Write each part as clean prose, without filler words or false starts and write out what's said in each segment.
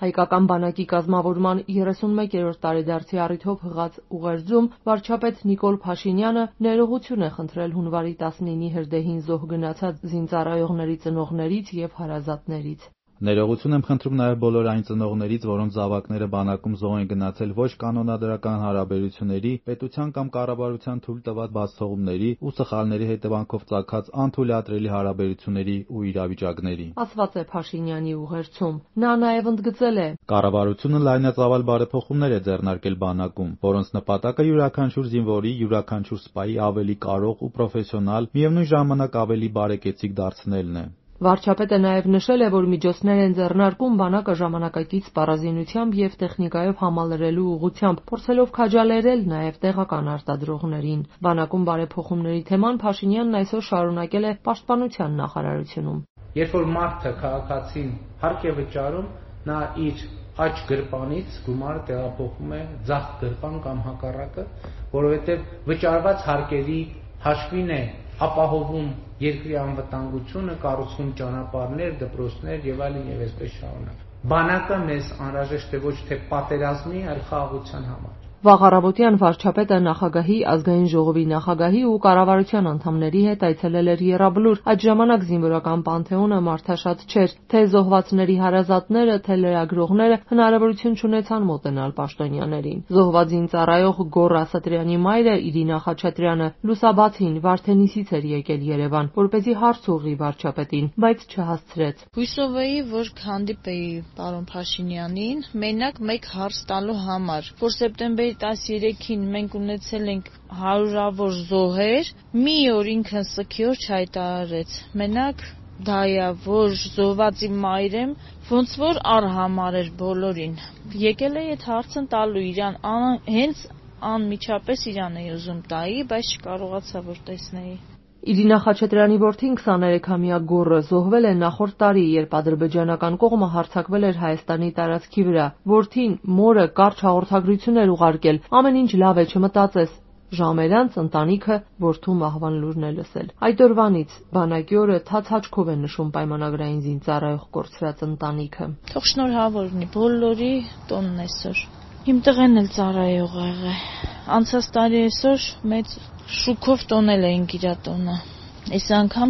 Հայկական բանակի կազմավորման 31-րդ տարեդարձի առիթով հղած ուղերձում վարչապետ Նիկոլ Փաշինյանը ներողություն է խնդրել հունվարի 19-ի հրդեհին զոհ գնացած զինծառայողների ծնողներից եւ հարազատներից։ Ներողություն եմ խնդրում նաև բոլոր այն ծնողներից, որոնց զավակները բանակում զոհ են գնացել ոչ կանոնադրական հարաբերությունների, պետության կամ կառավարության թույլ տված բացթողումների ու սխալների հետևանքով ծագած անթույլատրելի հարաբերությունների ու իրավիճակների, ասված է Փաշինյանի ուղերձում։ Նա նաև ընդգծել է. Կառավարությունը լայնածավալ բարեփոխումներ է ձեռնարկել բանակում, որոնց նպատակը յուրաքանչյուր զինվորի, յուրաքանչյուր սպայի ավելի կարող ու պրոֆեսիոնալ, միևնույն ժամանակ ավելի բարեկեցիկ դարձնելն է։ Վարչապետը նաև նշել է, որ միջոցներ են ձեռնարկում բանակը ժամանակակից սպառազինությամբ եւ տեխնիկայով համալրելու ուղղությամբ, փորձելով քաջալերել նաև տեղական արտադրողներին։ Բանակում բարեփոխումների թեման Փաշինյանն այսօր շարունակել է Պաշտպանության նախարարությունում։ Երբ որ մարդը քաղաքացին հարկ է վճարում, նա իր աջ գրպանից գումարը տեղափոխում է ձախ գրպան կամ հակառակը, որովհետև վճարված հարկերի հաշվին է ապահովում երկրի անվտանգությունը, կառուցվում ճանապարհներ, դպրոցներ եւ այլն եւ այսպես շարունակ։ Բանակը մեզ անհրաժեշտ է ոչ թե պատերազմի, այլ խաղաղության համար։ Վաղ առավոտյան վարչապետը նախագահի, ազգային ժողովի նախագահի ու կառավարության անդամների հետ այցելել էր Եռաբլուր։ Այդ ժամանակ զինվորական պանթեոնը մարդաշատ չէր, թե զոհվածների հարազատները, թե լրագրողները հնարավորություն չունեցան մոտենալ պաշտոնյաներին։ Զոհված զինծառայող Գոռ Ասատրյանի մայրը Իրինա Խաչատրյանը լուսաբացին Վարդենիսից էր եկել Երևան, որպեսզի հարց ուղղի վարչապետին, բայց չհասցրեց։ Հույսով էի, որ հանդիպեի պարոն Փաշինյանին, մենակ մեկ հարց տալու համար, որ սեպտեմբերի 13-ին մենք ունեցել ենք հարյուրավոր զոհեր, մի օր ինքն սքի օր չհայտարարեց։ Մենակ դա է, որ զոհվածի մայր եմ, ոնց որ արհամարեր բոլորին։ Եկել էի այդ հարցն տալու իրան, հենց անմիջապես իրան էի ուզում տայի, բայց չկարողացա որ տեսնեի։ Իրինա Խաչատրյանի որդին 23-ամյա Գոռը զոհվել է նախորդ տարի, երբ ադրբեջանական կողմը հարձակվել էր Հայաստանի տարածքի վրա։ Որդին մորը կարճ հաղորդագրություն էր ուղարկել. ամեն ինչ լավ է, չմտածես։ Ժամեր անց ընտանիքը որդու մահվան լուրն է լսել։ Այդ օրվանից բանակի օրը թաց աչքով է նշում պայմանագրային զինծառայող կորցրած ընտանիքը։ Թող շնորհավոր լինի բոլորի տոնն այսօր։ Իմ տղեն էլ ծառայող ա եղել։ Անցած տարի այսօր մեծ շուկով տոնել էինք իր տոնը։ Այս անգամ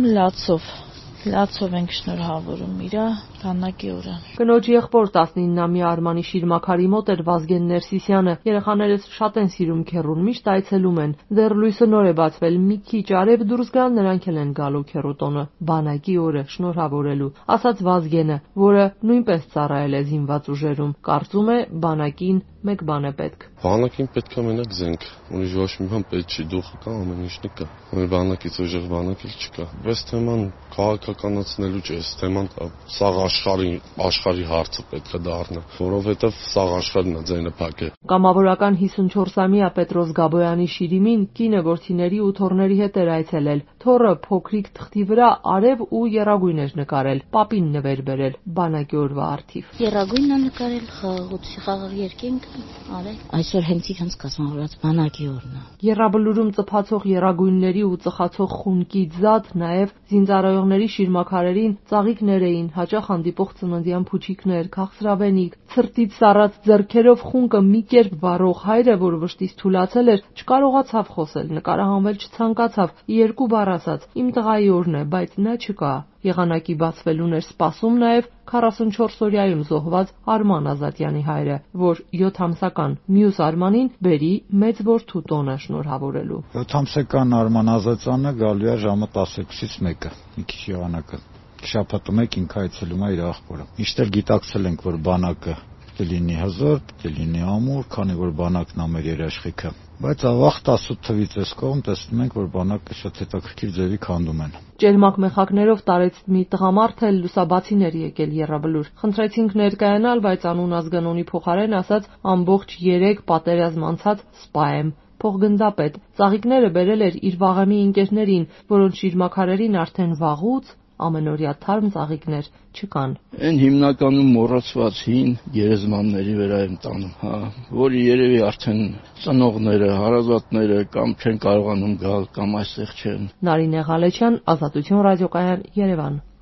լացով ենք շնորհավորում իր բանակի օրը։ Կնոջ եղբոր 19-ամյա Արմանի Շիրմաքարի մոտ էր Վազգեն Ներսիսյանը։ Երեխաներս շատ են սիրում քեռուն, միշտ այցելում են։ Դեռ լույսը նոր է բացվել, մի քիչ արև դուրս գան, նրանք էլ են գալու քեռուտոնը բանակի օրը շնորհավորելու, ասաց Վազգենը, որը նույնպես ծառայել է զինված ուժերում։ Կարծում է բանակին մեկ բան է պետք։ Բանակին պետք է մենակ զենք, ուրիշ ոչ մի բան պետք չի, դուխը կա, ամեն ինչն կա։ Մեր բանակից ուժեղ բանակ էլ չկա։ Բայց թեման քաղաքականացնելու չէ, թեման սաղ աշխարհի հարցը պետք է դառնա, որովհետև սաղ աշխարհն է ձայնը փակել։ Կամավորական 54-ամյա Պետրոս Գաբոյանի Շիրիմին կինը որդիների ու թոռների հետ էր այցելել։ Թոռը փոքրիկ թղթի վրա արև ու եռագույն էր նկարել, պապին նվեր բերել բանակի օրվա առթիվ։ Եռագույնն է նկարել, խաղաղ երկինք արել։ Այսօր հենց իրանց կազմավորած բանակի օրն է։ Եռաբլուրում ծփացող եռագույնների ու ծխացող խունկի ձատ, նաև զինծառայողների շիրմաքարերին ծաղիկներ էին, հաճախ հանդիպող ծննդյան փուչիկներ, քաղցրավենիք, ցրտից սառած ձեռքերով խունկը մի կերպ վառող հայրը, որ վշտից թուլացել էր, չկարողացավ խոսել, նկարահանվել չցանկացավ, երկու բառ ասաց. «Իմ տղայի օրն է, բայց նա չկա»։ Եղանակի բացվելուն էր սպասում նաև 44-օրյայում զոհված Արման Ազատյանի հայրը, որ 7-ամսական մյուս Արմանին բերի մեծ որդու տոնը շնորհավորելու։ 7-ամսական Արման Ազատյանը գալու է ժամը 12-ից 1-ը, մի քիչ եղանակը։ Շաբաթը մեկ ինքը այցելում է իր աղբորը։ Միշտ էլ գիտակցել ենք, որ բանակը կլինի հզոր, կլինի ամուր, քանի որ բանակն է մեր երաշխիքը։ Բայց ավաղ 18 թվից այս կողմ տեսնում ենք, որ բանակը շատ հետաքրքիր ձևի քանդում են։ Ճերմակ մեխակներով տարեց մի տղամարդ էլ լուսաբացին էր եկել Եռաբլուր։ Խնդրեցինք ներկայանալ, բայց անուն ազգանունի փոխարեն ասաց ամբողջ 3 պատերազմ անցած սպա եմ։ Փոխգնդապետ ծաղիկները բերել էր իր վաղեմի ընկերներին, որոնց շիրմաքարերին արդեն վաղուց ամենօրյա թարմ ծաղիկներ չկան։ Այն հիմնականում մոռացված հին գերեզմանների վրա են տանում, որի երևի արդեն ծնողները, հարազատները կամ չեն կարողանում գալ, կամ այստեղ չեն։ Նարինե Ղալեչյան, Ազատություն ռադիոկայան, Երևան։